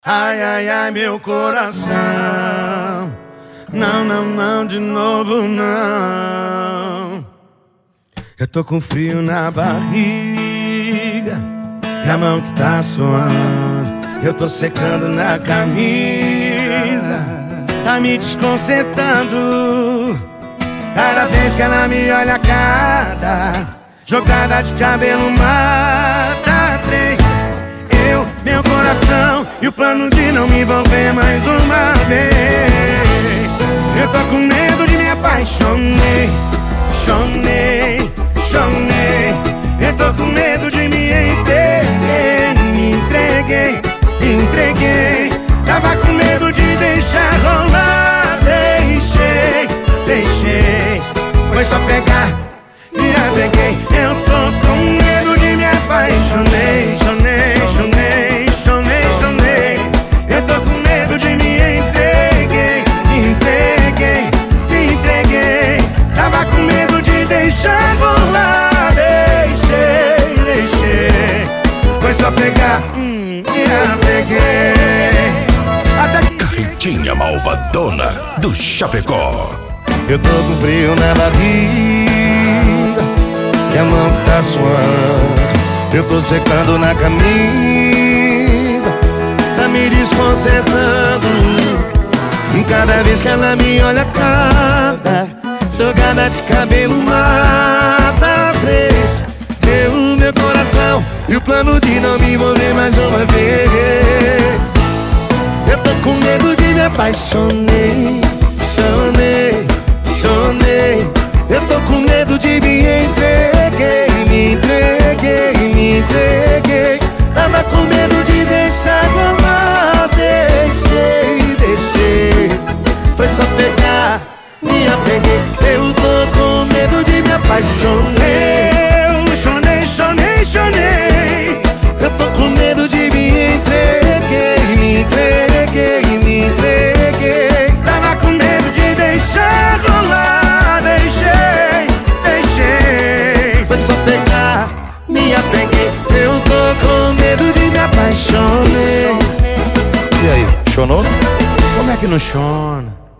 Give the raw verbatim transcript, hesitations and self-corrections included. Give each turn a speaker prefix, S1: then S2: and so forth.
S1: Ai, ai, ai, meu coração. Não, não, não, de novo não. Eu tô com frio na barriga e a mão que tá suando. Eu tô secando na camisa, tá me desconcertando. Cada vez que ela me olha, cada jogada de cabelo mata três. Eu, meu coração e o plano de não me envolver mais uma vez. Eu tô com medo de me apaixonei, chonei, chonei. Eu tô com medo de me entreguei, me entreguei, me entreguei. Tava com medo de deixar rolar, deixei, deixei. Foi só pegar, me apeguei. Eu tô com medo de me apaixonei, chonei, chonei, chonei, chonei. Eu tô com medo de me entreguei, me entreguei, me entreguei. Tava com medo de deixar rolar, deixei, deixei. Foi só pegar, hum, me apeguei. Até que
S2: Carretinha malvadona do Chapecó.
S1: eu tô com frio na barriga e a mão que tá suando. Eu tô secando na camisa, tá me desconcertando. E cada vez que ela me olha, cada jogada de cabelo mata três. Eu, meu coração e o plano de não me envolver mais uma vez. Eu tô com medo de me apaixonei, chonei, chonei. Eu tô com medo de me entreguei, me entreguei, me entreguei. Tava com medo de deixar rolar, deixei, deixei. Foi só pegar, me apeguei. Eu tô com medo de me apaixonei. Eu chonei, chonei, chonei. Eu tô com medo de me entreguei, me entreguei, me entreguei. Tava com medo de deixar rolar, deixei, deixei. Foi só pegar, me apeguei. Eu tô com medo de me apaixonei.
S3: E aí, chonou?
S1: Como é que não chona?